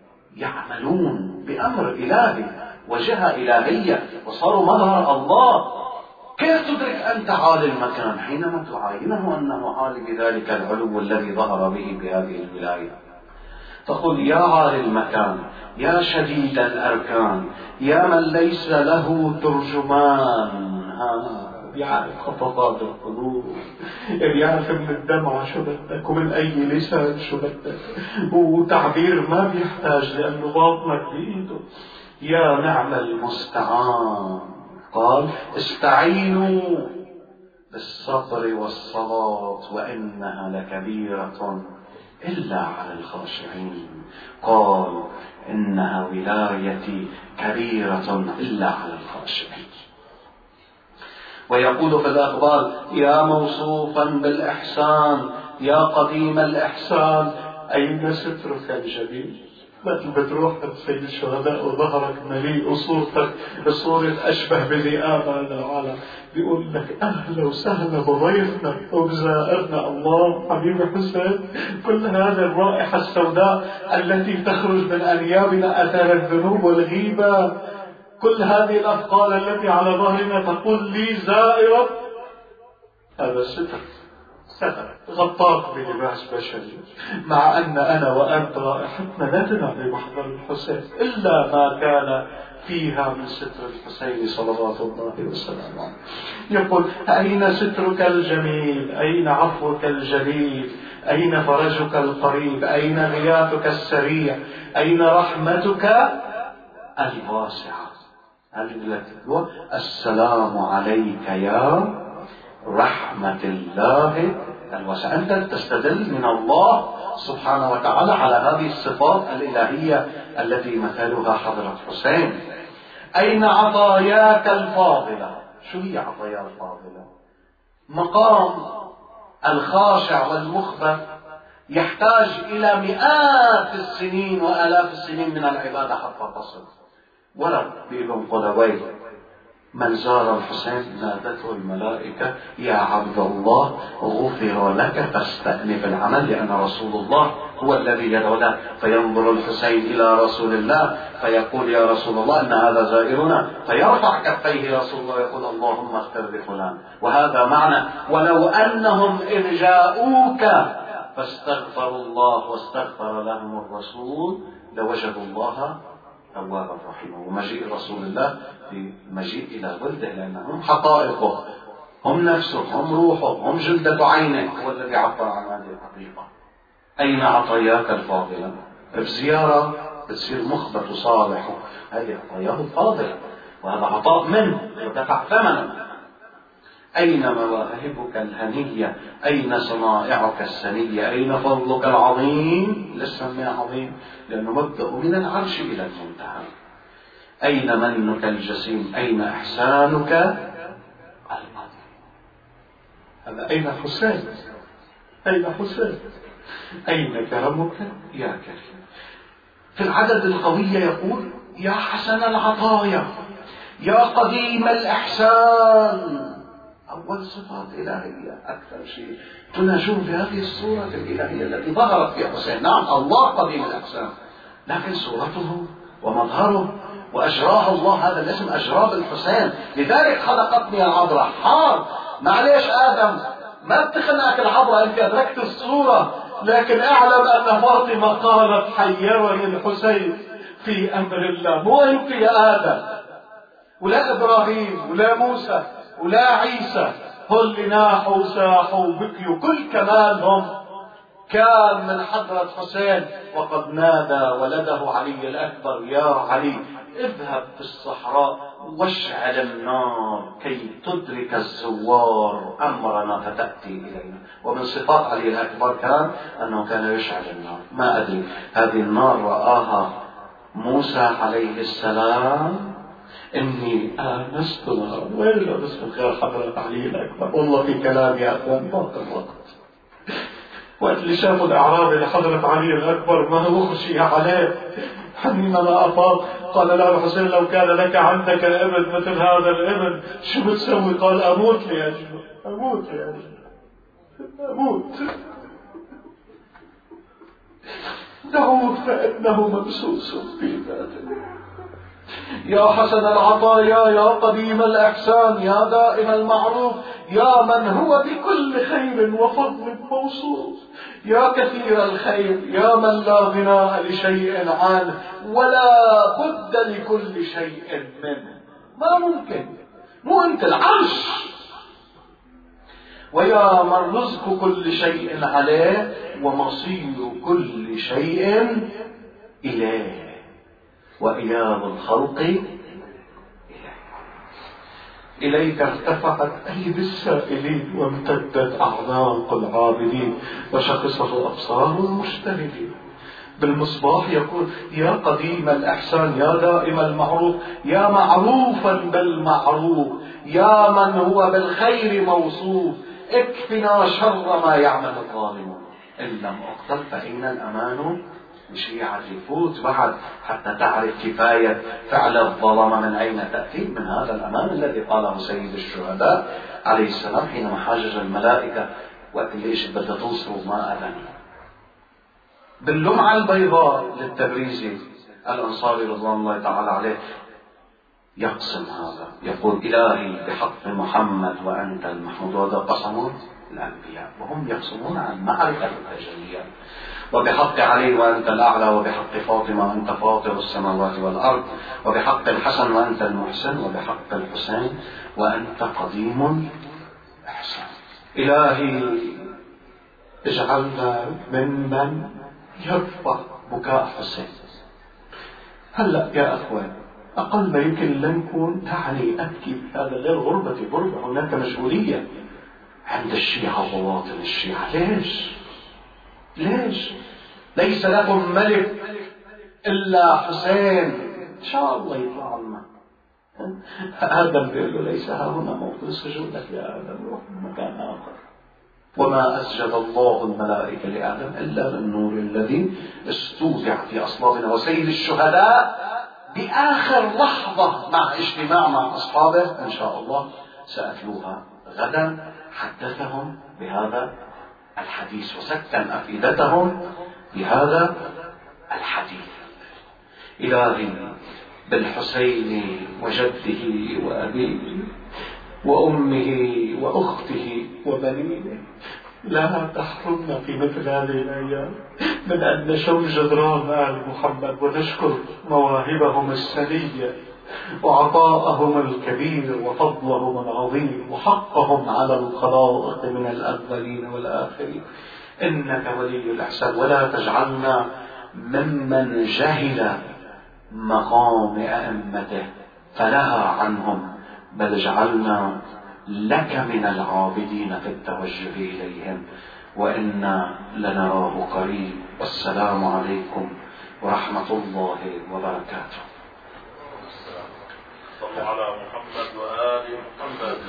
يعملون، بأمر إلهي وجهة إلهية، وصاروا مظهر الله. كيف تدرك أنت عالي المكان حينما تعاينه أنه عالي بذلك العلو الذي ظهر به بهذه الولاية؟ تقول: يا عالي المكان، يا شديد الأركان، يا من ليس له ترجمان. ها بيعرف خططات القلوب، بيعرف من الدمعة شو بدك ومن أي لسان شو بدك، وتعبير ما بيحتاج لأنه باطنك بإيده. يا نعم المستعان. قال: استعينوا بالصبر والصلاة وإنها لكبيرة إلا على الخاشعين. قال: إنها ولايتي كبيرة إلا على الخاشعين. ويقول في الأخبار: يا موصوفا بالإحسان، يا قديم الإحسان، أين سترك الجميل؟ مثل بتروح سيد الشهداء وظهرك مليء وصورتك بصورة أشبه بذئاب هذا العالم، بيقول لك: أهلا وسهلا بضيفنا وبزائرنا. الله حبيبي حسين، كل هذه الرائحة السوداء التي تخرج من أنيابنا أثر الذنوب والغيبة، كل هذه الأثقال التي على ظهرنا تقول لي زائرة، هذا ستر، ستر غطاك بلباس بشري، مع أن أنا وأنت رائحتنا لا تنادي محضر الحسين إلا ما كان فيها من ستر الحسين صلوات الله وسلامه عليه. يقول: أين سترك الجميل؟ أين عفوك الجليل؟ أين فرجك القريب؟ أين غياثك السريع؟ أين رحمتك الواسعة؟ السلام عليك يا رحمة الله الواسعة. أنت تستدل من الله سبحانه وتعالى على هذه الصفات الإلهية التي مثلها حضرة حسين. أين عطاياك الفاضلة؟ شو هي عطايا الفاضلة؟ مقام الخاشع والمخبت يحتاج إلى مئات السنين وآلاف السنين من العبادة حتى تصل. ورد بابن قدوي: من زار الحسين نادته الملائكة: يا عبد الله غفر لك فاستأنف العمل، لأن رسول الله هو الذي يدعو له. فينظر الحسين إلى رسول الله فيقول: يا رسول الله إن هذا زائرنا، فيرفع كفيه رسول الله ويقول: اللهم اغفر لفلان. وهذا معنى: ولو أنهم إذ جاءوك فاستغفروا الله واستغفر لهم الرسول لوجدوا الله توابا رحيما. ومجيء رسول الله بمجيء إلى ولده، لأنهم حقائقه، هم نفسه، هم روحه، هم جلدة عينه، هو الذي عبر عن هذه الحقيقة. أين عطاياك الفاضلة؟ بزيارة بتصير مخبت وصالح، هذه عطاياه الفاضلة، وهذا عطاء منه ودفع ثمنا. أين مواهبك الهنية؟ أين صنائعك السنية؟ أين فضلك العظيم؟ لسه ما عظيم لأنه مبدأ من العرش إلى المنتهى. أين منك الجسيم؟ أين إحسانك العظيم؟ هذا أين حسين؟ أين حسين؟ أين كرمك يا كريم؟ في العدد القوي يقول يا حسن العطايا، يا قديم الإحسان. أول صفات إلهية أكثر شيء تناجون بهذه الصورة الإلهية التي ظهرت في حسين. نعم الله قديم الإحسان، لكن صورته ومظهره وأجراه الله، هذا الاسم أجراه بالحسين. لذلك خلقتني العذراء. حار معليش آدم ما بتخنقك العذراء، أنت أدركت الصورة، لكن اعلم أن فاطمة قالت حيرني الحسين في أمر الله. مو أنت يا آدم ولا إبراهيم ولا موسى ولا عيسى، هل ناحوا وساحوا وبكيوا، كل كمالهم كان من حضرة حسين. وقد نادى ولده علي الأكبر يا علي اذهب في الصحراء واشعل النار كي تدرك الزوار أمرنا فتأتي إلينا. ومن صفات علي الأكبر كان أنه كان يشعل النار. ما أدري هذه النار رآها موسى عليه السلام، إني آنست نارا. وين لبس من خير حضرة علي الأكبر؟ والله في كلام يا أخوان ضاق الوقت. وقت اللي شافوا الأعرابي لحضرة علي الأكبر ما هو خشي عليه، حينما أفاق قال له الحسين لو كان لك عندك ابن مثل هذا الابن شو بتسوي؟ قال أموت لأجله، أموت لأجله، أموت. دعوه فإنه مبسوس في ذاته. يا حسن العطايا، يا قديم الإحسان، يا دائم المعروف، يا من هو بكل خير وفضل موصوف، يا كثير الخير، يا من لا غناء لشيء عنه ولا بد لكل شيء منه. ما ممكن، مو أنت العرش. ويا من رزق كل شيء عليه ومصير كل شيء إليه، وإياب الخلق إليك. إليك ارتفعت أيدي السائلين وامتدت أعناق العابدين وشخصه أبصار المشتهدين. بالمصباح يقول يا قديم الإحسان، يا دائم المعروف، يا معروفا بالمعروف، يا من هو بالخير موصوف، اكفنا شر ما يعمل الظالمون. إن لم أقتل فإن الأمان بشيعة فوت بعد حتى تعرف كفاية فعل الظلم من أين تأتي. من هذا الأمان الذي قاله سيد الشهداء عليه السلام حينما حاجج الملائكة وقت اللي إيش بدها توصلوا ما أذن. باللمعة البيضاء للتبريزي الأنصاري رضوان الله تعالى عليه يقسم هذا، يقول إلهي بحق محمد وأنت المحمود. وهذا قسم الأنبياء وهم يقسمون عن معرفة التجليات. وبحق علي وأنت الأعلى، وبحق فاطمة وأنت فاطر السماوات والأرض، وبحق الحسن وأنت المحسن، وبحق الحسين وأنت قديم إحسان. إلهي اجعلنا ممن يرفع بكاء حسين. هلأ يا أخوان أقل ما يمكن لنكون تعني أبكي، هذا غير غربتي، غربة هناك مشغولية عند الشيعة وواطن الشيعة. ليش؟ ليش؟ ليس لكم ملك إلا حسين. إن شاء الله يطلع لنا. آدم بيقول له ليس ها هنا موطن سجودك يا آدم، روح مكان آخر. وما أسجد الله الملائكة لآدم إلا بالنور الذي استودع في أصلابنا. وسيد الشهداء بآخر لحظة مع اجتماع مع أصحابه إن شاء الله سأتلوها غدا حدثهم بهذا الحديث وسكن أفئدتهم بهذا الحديث. إلهي بالحسين وجده وأبيه وأمه وأخته وبنيه لا تحرمنا في مثل هذه الأيام من أن نشم جدران آل محمد ونشكر مواهبهم السنية وعطاءهم الكبير وفضلهم العظيم وحقهم على الخلائق من الأولين والآخرين. إنك ولي الإحسان، ولا تجعلنا ممن جهل مقام أئمته فنهى عنهم، بل اجعلنا لك من العابدين في التوجه إليهم، وإنا لنراه قريب. والسلام عليكم ورحمة الله وبركاته. صلوا على محمد وآل محمد.